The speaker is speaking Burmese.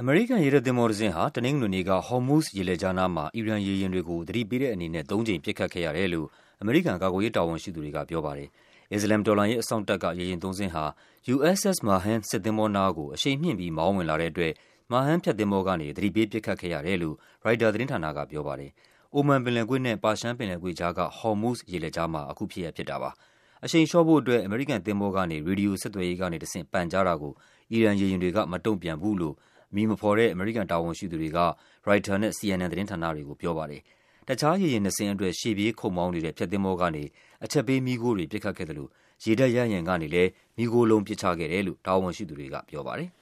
အမေရိကန်ရေတပ်သင်္ဘောတစ်စင်းဟာတနင်္ဂနွေနေ့က Hormuz ရေလက်ကြားနားမှာ အီရန်ရေယာဉ်တွေကို သတိပေးတဲ့အနေနဲ့ ၃ ကြိမ်ပစ်ခတ်ခဲ့ရတယ်လို့ အမေရိကန်ကာကွယ်ရေးတာဝန်ရှိသူတွေကပြောပါတယ်။ အစ္စလာမ်တော်လှန်ရေးအစောင့်တပ်က ရေယာဉ်သုံးစင်းဟာ USS Mahan စစ်သင်္ဘောနားကို အရှိန်မြှင့်ပြီးမောင်းဝင်လာတဲ့အတွက် Mahan ဖျက်သင်္ဘောကနေ သတိပေးပစ်ခတ်ခဲ့ရတယ်လို့ ရိုက်တာသတင်းဌာနကပြောပါတယ်။ အိုမန်ပင်လယ်ကွေ့နဲ့ ပါရှန်ပင်လယ်ကွေ့ကြားက Hormuz ရေလက်ကြားမှာ အခုဖြစ်ရပ်ဖြစ်တာပါ။ အရှိန်လျှော့ဖို့အတွက် အမေရိကန်သင်္ဘောကနေ ရေဒီယိုဆက်သွယ်ရေးကနေတဆင့် ပန်ကြားတာကို အီရန်ရေယာဉ်တွေက မတုံ့ပြန်ဘူးလို့ အမည်မဖော်တဲ့ အမေရိကန်တာဝန်ရှိသူတွေက ရိုက်တာနဲ့ CNN သတင်းဌာနတွေကိုပြောပါတယ်။ တခြားရေယာဉ်နှစ်စင်းအတွက် ရှေ့ပြေးခုတ်မောင်းနေတဲ့ ဖျက်သင်္ဘောကနေ အချက်ပေးမီးခိုးတွေ ပစ်ခတ်ခဲ့သလို ရေတပ်ရဟတ်ယာဉ်ကနေလည်း မီးခိုးလုံးပစ်ချခဲ့တယ်လို့ တာဝန်ရှိသူတွေကပြောပါတယ်။